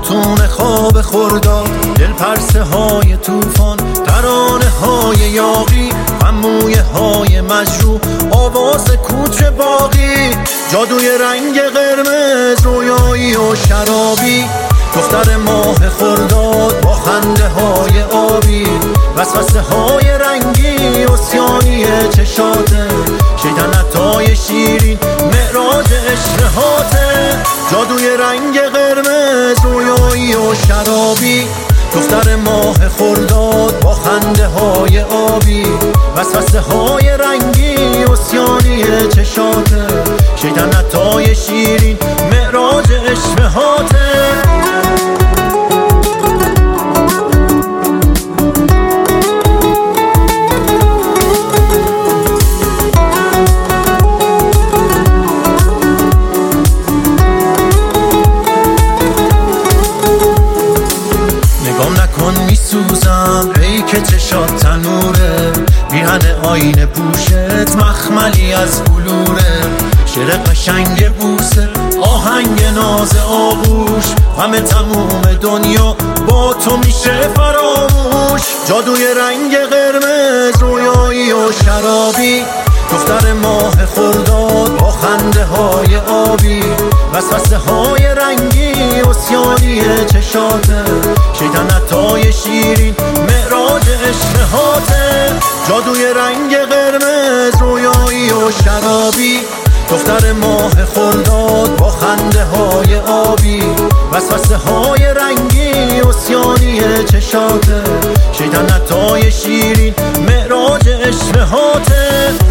خاتون خواب خرداد، دل پرسه های توفان، ترانه های یاغی، مویه های مجروح، آواز کوچه باقی، جادوی رنگ قرمز، رویایی و شرابی، دختر ماه خرداد با خنده های آبی، وسوسه های رنگی، اسیانی چشاته، شیطنتای شیرین، معراج اشرهاته، جادوی رنگ قرمز، رویایی و شرابی، دختر ماه خرداد با خنده های آبی، وسوسه های رنگی، اسیانی چشاته، شیطنتای شیرین، معراج اشرهاته. میسوزم ای که چشات تنوره، میهن آینه پوشت مخملی از بلوره، شعر قشنگ بوسه، آهنگ ناز آغوش، همه تموم دنیا با تو میشه فراموش، جادوی رنگ قرمز، رویایی و شرابی، دختر ماه خرداد با خنده های آبی، وسوسه های رنگی، اسیانی چشاته، شیطنتای شیرین، معراج اشرهاته، جادوی رنگ قرمز، رویایی و شرابی، دختر ماه خرداد با خنده های آبی، وسوسه های رنگی، اسیانی چشاته، شیطنتای شیرین، معراج اشرهاته.